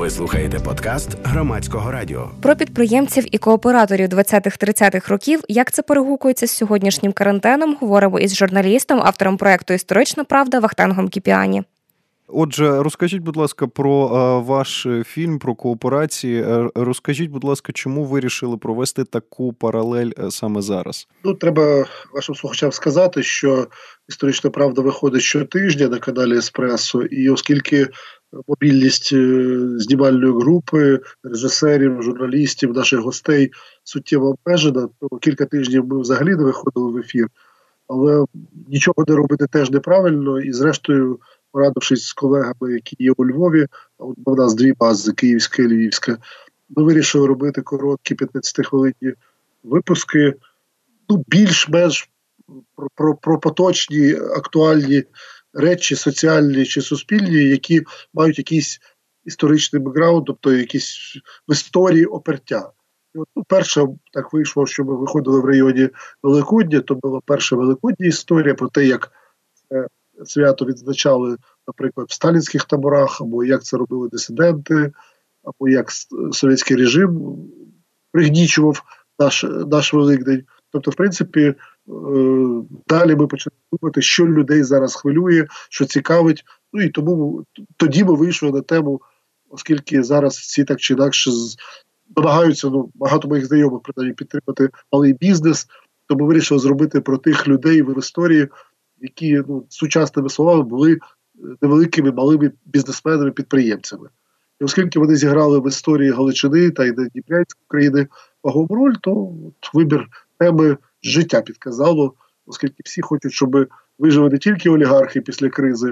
Ви слухаєте подкаст Громадського радіо. Про підприємців і кооператорів 20-30-х років, як це перегукується з сьогоднішнім карантином, говоримо із журналістом, автором проєкту «Історична правда» Вахтангом Кіпіані. Отже, розкажіть, будь ласка, про ваш фільм, про кооперації. Розкажіть, будь ласка, чому ви вирішили провести таку паралель саме зараз? Треба вашим слухачам сказати, що «Історична правда» виходить щотижня на каналі «Еспресо», і оскільки мобільність знімальної групи, режисерів, журналістів, наших гостей суттєво обмежена, то кілька тижнів ми взагалі не виходили в ефір. Але нічого не робити теж неправильно, і зрештою, порадившись з колегами, які є у Львові, а у нас дві бази, Київська і Львівська, ми вирішили робити короткі 15-хвилинні випуски, більш-менш про поточні, актуальні речі, соціальні чи суспільні, які мають якийсь історичний бекграунд, тобто якісь в історії опертя. І перше так вийшло, що ми виходили в районі Великодня, то була перша Великодня історія про те, як свято відзначали, наприклад, в сталінських таборах, або як це робили дисиденти, або як совєтський режим пригнічував наш Великдень. Тобто, в принципі, далі ми почали думати, що людей зараз хвилює, що цікавить. І тому тоді ми вийшли на тему, оскільки зараз всі так чи інакше намагаються, багато моїх знайомих, принаймні, підтримати малий бізнес, то ми вирішили зробити про тих людей в історії, які, сучасними словами, були невеликими, малими бізнесменами, підприємцями. І оскільки вони зіграли в історії Галичини та й Дніпрянської України вагому роль, то вибір теми життя підказало, оскільки всі хочуть, щоб вижили не тільки олігархи після кризи,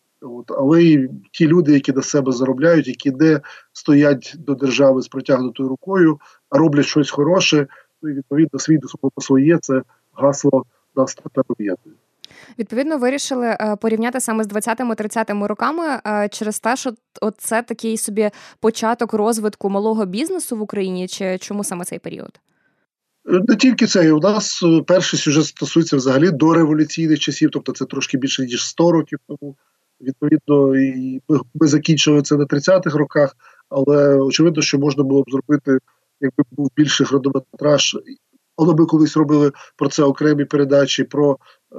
але й ті люди, які на себе заробляють, які не стоять до держави з протягнутою рукою, а роблять щось хороше, і відповідно свій до свого своє, це гасло нас тепер об'єднує. Відповідно, вирішили порівняти саме з 20-30-ми роками через те, що це такий собі початок розвитку малого бізнесу в Україні, чи чому саме цей період? Не тільки це. У нас перший сюжет стосується взагалі до революційних часів, тобто це трошки більше, ніж 100 років тому. Відповідно, і ми закінчили це на 30-х роках, але очевидно, що можна було б зробити, якби був більший хронометраж. Але ми колись робили про це окремі передачі, про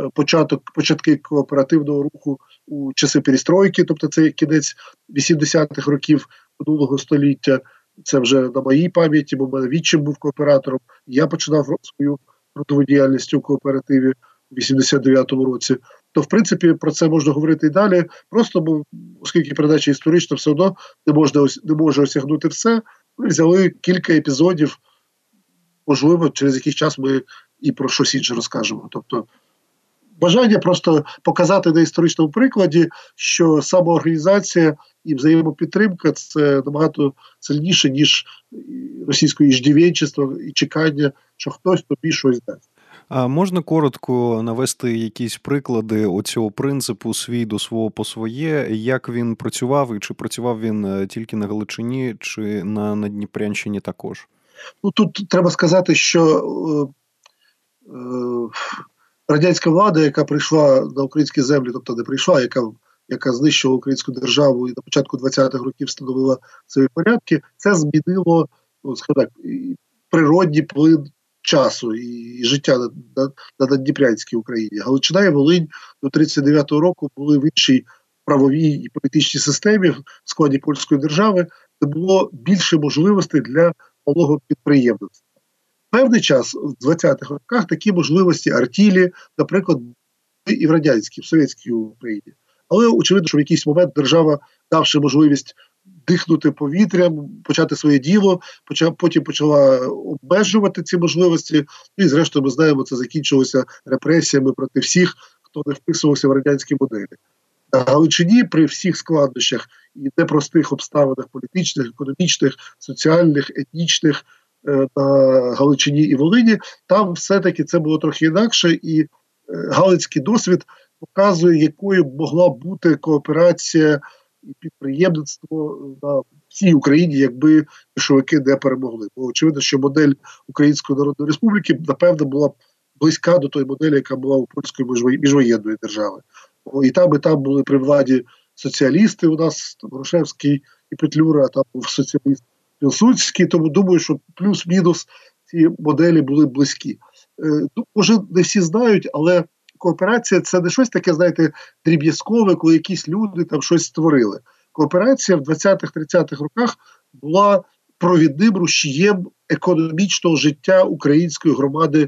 початки кооперативного руху у часи перестройки, тобто це кінець 80-х років минулого століття. Це вже на моїй пам'яті, бо в мене відчим був кооператором. Я починав свою трудову діяльність у кооперативі у 89-му році. То, в принципі, про це можна говорити і далі. Просто, оскільки передача історична, все одно не може осягнути все, ми взяли кілька епізодів, можливо, через якийсь час ми і про щось інше розкажемо. Тобто, бажання просто показати на історичному прикладі, що самоорганізація і взаємопідтримка – це набагато сильніше, ніж російське іждівенчество і чекання, що хтось тобі щось дасть. А можна коротко навести якісь приклади оцього принципу «свій до свого по своє», як він працював, і чи працював він тільки на Галичині, чи на Дніпрянщині також? Тут треба сказати, що радянська влада, яка прийшла на українські землі, тобто не прийшла, яка знищила українську державу і на початку 20-х років встановила свої порядки, це змінило, природній плин часу і життя на Дніпрянській Україні. Галичина і Волинь до 39-го року були в іншій правовій і політичній системі в складі польської держави, де було більше можливостей для малого підприємництва. Певний час, в 20-х роках, такі можливості артілі, наприклад, і в радянській, в совєтській Україні. Але очевидно, що в якийсь момент держава, давши можливість дихнути повітрям, почати своє діло, потім почала обмежувати ці можливості. І зрештою, ми знаємо, це закінчилося репресіями проти всіх, хто не вписувався в радянські моделі. На Галичині при всіх складнощах і непростих обставинах політичних, економічних, соціальних, етнічних на Галичині і Волині, там все-таки це було трохи інакше, і галицький досвід показує, якою могла бути кооперація і підприємництво на всій Україні, якби більшовики не перемогли. Бо очевидно, що модель Української Народної Республіки, напевно, була близька до тої моделі, яка була у польської міжвоєнної держави. І там були при владі соціалісти у нас, Грушевський і Петлюра, там був соціаліст Пілсудський, тому думаю, що плюс-мінус ці моделі були близькі. Може, не всі знають, але кооперація – це не щось таке, знаєте, дріб'язкове, коли якісь люди там щось створили. Кооперація в 20-30-х роках була провідним рушієм економічного життя української громади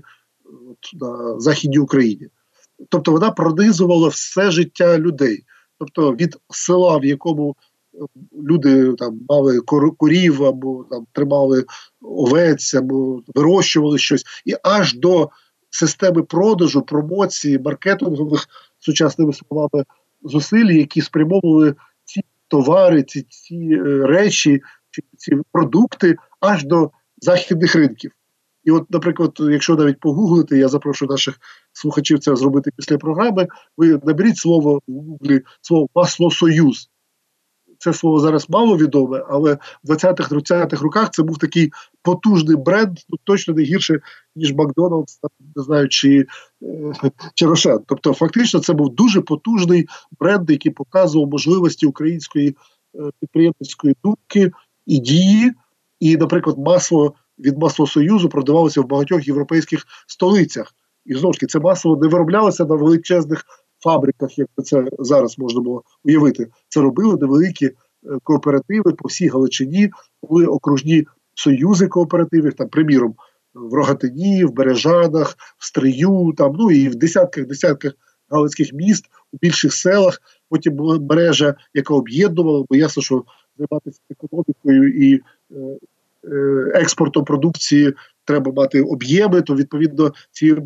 на Західній Україні. Тобто вона пронизувала все життя людей. Тобто від села, в якому люди там мали корів, або там тримали овець, або вирощували щось, і аж до системи продажу, промоції, маркетингових, сучасними словами, зусиль, які спрямовували ці товари, ці речі, ці продукти аж до західних ринків. І от, наприклад, якщо навіть погуглити, я запрошую наших слухачів це зробити після програми, ви наберіть слово в гуглі, слово «Маслосоюз». Це слово зараз мало відоме, але в 20-30-х роках це був такий потужний бренд, точно не гірше, ніж Макдональдс, не знаю, чи Рошен. Тобто, фактично, це був дуже потужний бренд, який показував можливості української підприємницької думки і дії. І, наприклад, масло від Маслосоюзу продавалося в багатьох європейських столицях. І, знову ж таки, це масло не вироблялося на величезних фабриках, як це зараз можна було уявити. Це робили невеликі кооперативи по всій Галичині, були окружні союзи кооперативів, там, приміром, в Рогатині, в Бережанах, в Стрию, там, ну і в десятках галицьких міст, у більших селах. Потім була мережа, яка об'єднувала, бо ясно, що займатися економікою і експортом продукції треба мати об'єми, то, відповідно, ці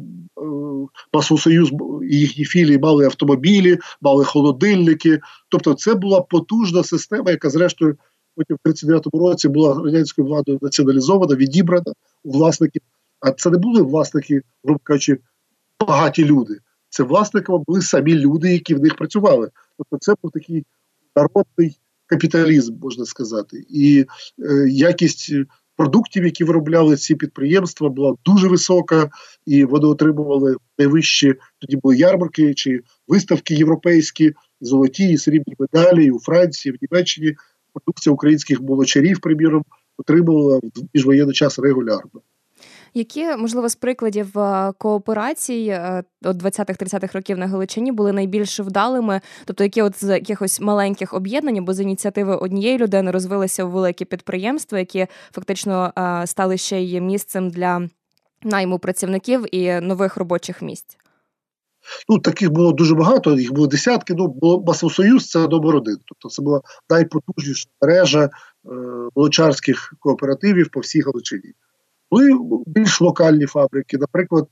Маслосоюз і їхні філії мали автомобілі, мали холодильники. Тобто це була потужна система, яка, зрештою, потім в 1939 році була радянською владою націоналізована, відібрана у власників. А це не були власники, грубо кажучи, багаті люди. Це власниками були самі люди, які в них працювали. Тобто це був такий народний капіталізм, можна сказати. І якість продуктів, які виробляли ці підприємства, була дуже висока, і вони отримували найвищі, тоді були ярмарки чи виставки європейські, золоті і срібні медалі, і у Франції, в Німеччині. Продукція українських молочарів, приміром, отримувала в міжвоєнний час регулярно. Які, можливо, з прикладів кооперацій от 20-30-х років на Галичині були найбільш вдалими? Тобто, які от з якихось маленьких об'єднань або з ініціативи однієї людини розвилися у великі підприємства, які фактично стали ще й місцем для найму працівників і нових робочих місць? Ну, таких було дуже багато, їх було десятки. Ну, Маслосоюз – це номер один. Тобто це була найпотужніша мережа молочарських кооперативів по всій Галичині. Були більш локальні фабрики, наприклад,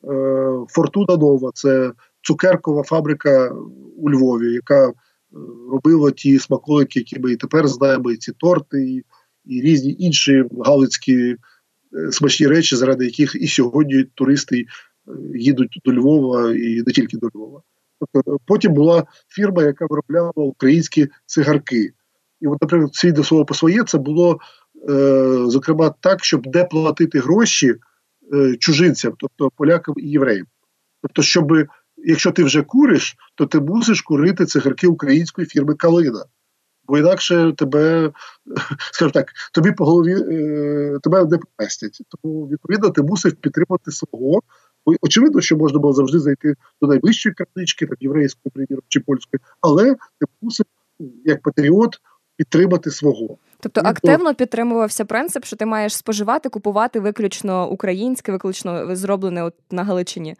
Фортуна Нова – це цукеркова фабрика у Львові, яка робила ті смаколики, які ми і тепер знаємо, і ці торти, і різні інші галицькі смачні речі, заради яких і сьогодні туристи їдуть до Львова і не тільки до Львова. Тобто, потім була фірма, яка виробляла українські цигарки. І от, наприклад, свій до свого по своє це було, зокрема, так, щоб не платити гроші чужинцям, тобто полякам і євреям. Тобто, щоб, якщо ти вже куриш, то ти мусиш курити цигарки української фірми «Калина». Бо інакше тебе, скажімо так, тобі по голові тебе не поместять. Тому, відповідно, ти мусиш підтримати свого. Очевидно, що можна було завжди зайти до найближчої крамнички, там, єврейської, приміром, чи польської, але ти мусив, як патріот, підтримати свого. Тобто активно підтримувався принцип, що ти маєш споживати, купувати виключно українське, виключно зроблене от на Галичині?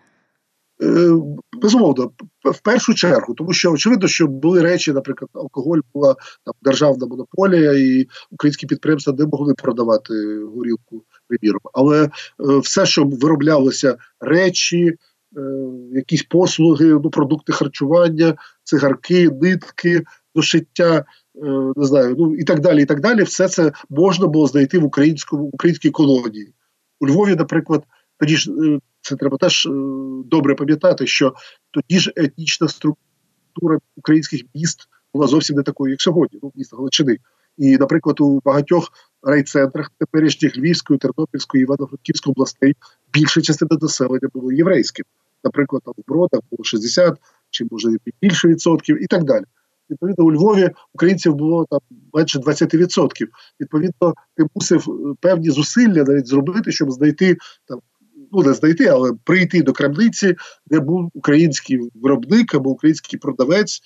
Безумовно, в першу чергу, тому що очевидно, що були речі, наприклад, алкоголь була там державна монополія, і українські підприємства не могли продавати горілку, приміром. Але все, що вироблялося, речі, якісь послуги, ну, продукти харчування, цигарки, нитки до шиття, не знаю, ну і так далі, все це можна було знайти в українській колонії. У Львові, наприклад, тоді ж це треба теж добре пам'ятати, що тоді ж етнічна структура українських міст була зовсім не такою, як сьогодні, ну, міста Галичини. І, наприклад, у багатьох райцентрах теперішніх Львівської, Тернопільської, Івано-Франківської областей більша частина населення було єврейським. Наприклад, там в Бродах було 60, чи може більше відсотків і так далі. Відповідно, у Львові українців було там менше 20%. Відповідно, ти мусив певні зусилля навіть зробити, щоб знайти там, ну не знайти, але прийти до крамниці, де був український виробник або український продавець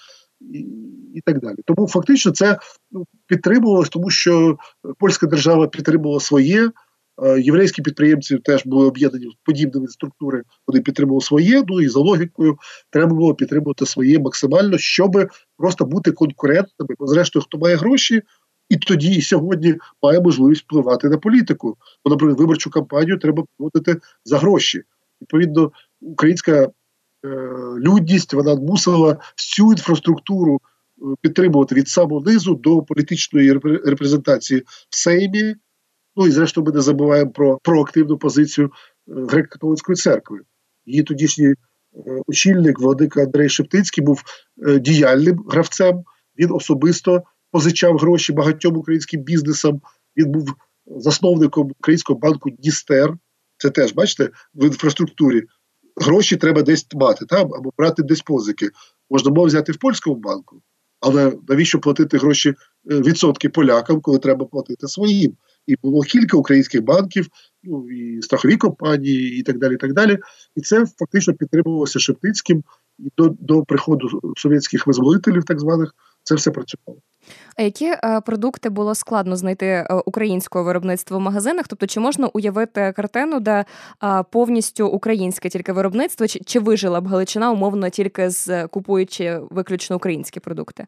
і так далі. Тому фактично це підтримувалось, тому що польська держава підтримувала своє, єврейські підприємці теж були об'єднані в подібні структури, вони підтримували своє, ну і за логікою треба було підтримувати своє максимально, щоб просто бути конкурентними. Бо зрештою, хто має гроші, і тоді, і сьогодні має можливість впливати на політику. Бо, наприклад, виборчу кампанію треба проводити за гроші. Відповідно, українська людність, вона мусила всю інфраструктуру підтримувати від самого низу до політичної репрезентації в Сеймі. Ну і зрештою ми не забуваємо про проактивну позицію Греко-католицької церкви. Її тодішній очільник, владика Андрей Шептицький, був діяльним гравцем, він особисто позичав гроші багатьом українським бізнесам, він був засновником українського банку «Дністер». Це теж, бачите, в інфраструктурі. Гроші треба десь мати, там, або брати десь позики. Можна було взяти в польському банку, але навіщо платити гроші, відсотки полякам, коли треба платити своїм? І було кілька українських банків, ну, і страхові компанії, і так далі, і так далі. І це фактично підтримувалося Шептицьким, і до приходу совєтських визволителів, так званих, це все працювало. А які продукти було складно знайти українського виробництва в магазинах? Тобто, чи можна уявити картину, де повністю українське тільки виробництво, чи вижила б Галичина умовно тільки купуючи виключно українські продукти?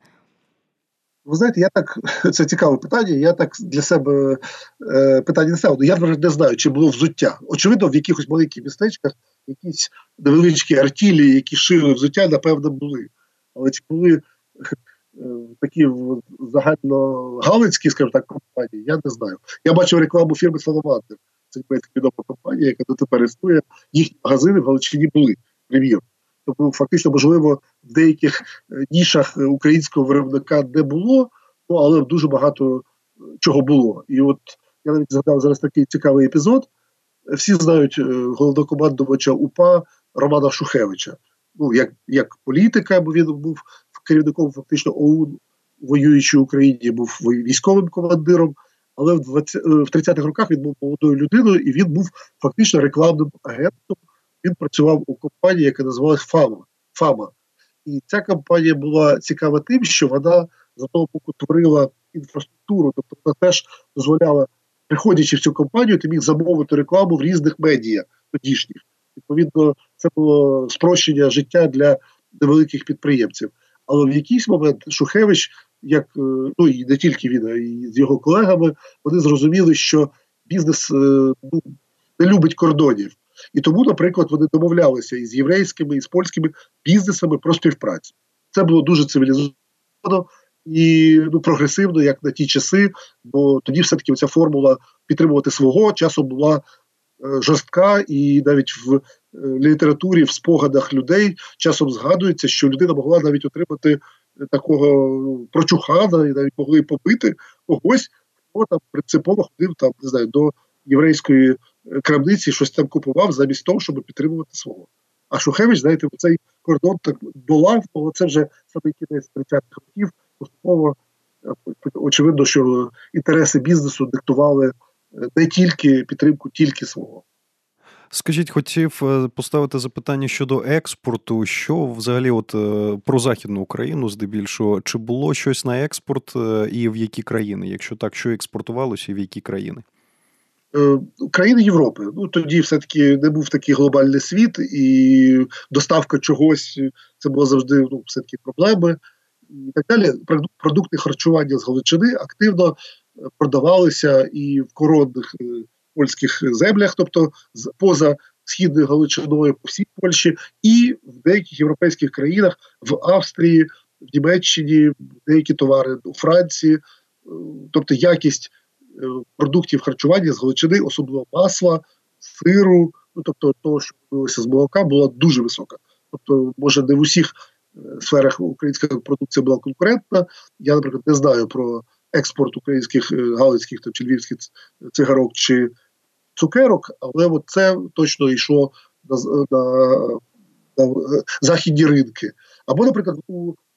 Ви знаєте, це цікаве питання, я так для себе питання не ставив. Я не знаю, чи було взуття. Очевидно, в якихось маленьких містечках якісь невеличкі артілі, які шили взуття, напевно, були. Але чи були такі загальногалицькі, скажімо так, компанії, я не знаю. Я бачив рекламу фірми «Саламандр». Це відома компанія, яка дотепер існує. Їхні магазини в Галичині були, приміром. Тобто, фактично, можливо, в деяких нішах українського виробника не було, ну, але дуже багато чого було. І от я навіть згадав зараз такий цікавий епізод. Всі знають головнокомандувача УПА Романа Шухевича. Ну, як політика, бо він був керівником фактично ОУН, воюючи в Україні, був військовим командиром, але в 30-х роках він був молодою людиною, і він був фактично рекламним агентом. Він працював у компанії, яка називалась «Фама». І ця компанія була цікава тим, що вона з одного боку творила інфраструктуру, тобто вона теж дозволяла, приходячи в цю компанію, ти міг замовити рекламу в різних медіа тодішніх. Відповідно, це було спрощення життя для невеликих підприємців. Але в якийсь момент Шухевич, ну і не тільки він, а й з його колегами, вони зрозуміли, що бізнес не любить кордонів. І тому, наприклад, вони домовлялися із єврейськими, і з польськими бізнесами про співпрацю. Це було дуже цивілізовано і прогресивно, як на ті часи, бо тоді все-таки ця формула підтримувати свого часу була жорстка, і навіть в літературі, в спогадах людей часом згадується, що людина могла навіть отримати такого прочухана, і навіть могли побити когось, хто там принципово ходив там, не знаю, до єврейської крамниці, щось там купував замість того, щоб підтримувати свого. А Шухевич, знаєте, цей кордон так долав, але це вже саме кінець 30-х років, поступово очевидно, що інтереси бізнесу диктували не тільки підтримку, тільки свого. Скажіть, хотів поставити запитання щодо експорту. Що взагалі про Західну Україну здебільшого? Чи було щось на експорт і в які країни? Якщо так, що експортувалося і в які країни? Країни Європи. Ну, тоді все-таки не був такий глобальний світ, і доставка чогось, це було завжди все-таки проблеми. І так далі. Продукти харчування з Галичини активно продавалися і в коронних польських землях, тобто поза Східною Галичиною, по всій Польщі, і в деяких європейських країнах, в Австрії, в Німеччині, деякі товари у Франції. Тобто якість продуктів харчування з Галичини, особливо масла, сиру, тобто того, що робилося з молока, була дуже висока. Тобто, може, не в усіх сферах українська продукція була конкурентна. Я, наприклад, не знаю про експорт українських галицьких чи львівських цигарок чи цукерок, але це точно йшло на західні ринки. Або, наприклад, у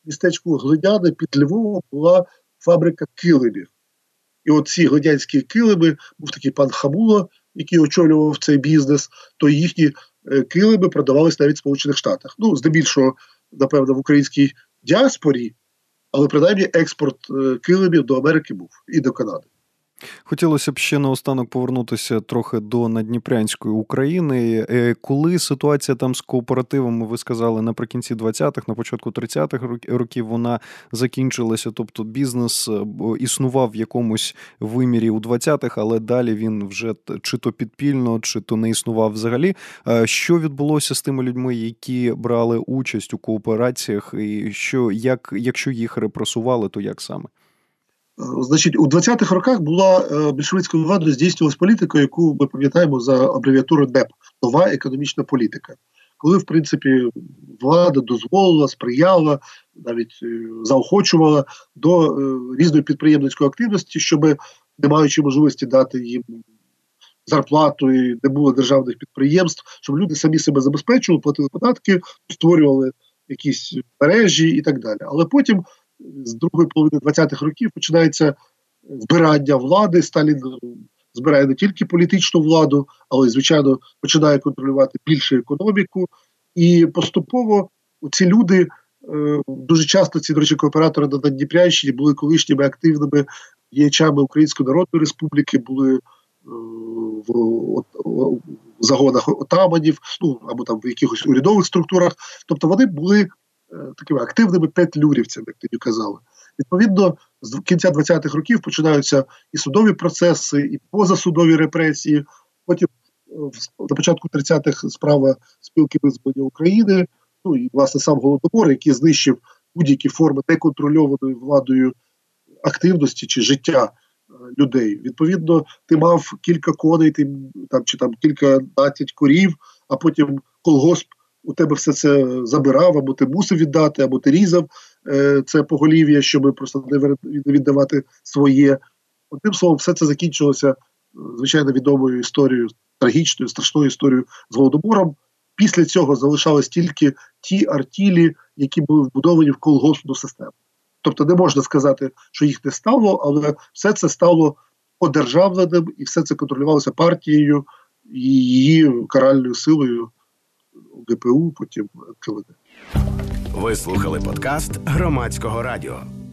містечку Глиняне під Львовом була фабрика килимів. І от ці глинянські килими, був такий пан Хамула, який очолював цей бізнес, то їхні килими продавались навіть в Сполучених Штатах. Ну, здебільшого, напевно, в українській діаспорі, але принаймні експорт килимів до Америки був і до Канади. Хотілося б ще наостанок повернутися трохи до Надніпрянської України. Коли ситуація там з кооперативами, ви сказали, наприкінці 20-х, на початку 30-х років вона закінчилася, тобто бізнес існував в якомусь вимірі у 20-х, але далі він вже чи то підпільно, чи то не існував взагалі. Що відбулося з тими людьми, які брали участь у коопераціях, і якщо їх репресували, то як саме? Значить, у 20-х роках була більшовицькою владою здійснювалась політика, яку ми пам'ятаємо за абревіатурою НЕП – нова економічна політика. Коли, в принципі, влада дозволила, сприяла, навіть заохочувала до різної підприємницької активності, щоб, не маючи можливості дати їм зарплату і не було державних підприємств, щоб люди самі себе забезпечували, платили податки, створювали якісь мережі і так далі. Але потім з другої половини 20-х років починається збирання влади. Сталін збирає не тільки політичну владу, але й, звичайно, починає контролювати більше економіку. І поступово ці люди, дуже часто ці, до речі, кооператори на Надніпрянщині були колишніми активними діячами Української Народної Республіки, були в загонах отаманів, ну, або там в якихось урядових структурах. Тобто вони були такими активними петлюрівцями, як тоді казали. Відповідно, з кінця 20-х років починаються і судові процеси, і позасудові репресії. Потім на початку 30-х справа спілки визволення України, ну і, власне, сам Голодомор, який знищив будь-які форми неконтрольованої владою активності чи життя людей. Відповідно, ти мав кілька коней, чи кільканадцять корів, а потім колгосп у тебе все це забирав, або ти мусив віддати, або ти різав це поголів'я, щоб просто не віддавати своє. Одним словом, все це закінчилося, звичайно, відомою історією, трагічною, страшною історією з Голодомором. Після цього залишались тільки ті артілі, які були вбудовані в колгоспну систему. Тобто не можна сказати, що їх не стало, але все це стало одержавленим, і все це контролювалося партією і її каральною силою, ГПУ, потім НКВД. Ви слухали подкаст Громадського радіо.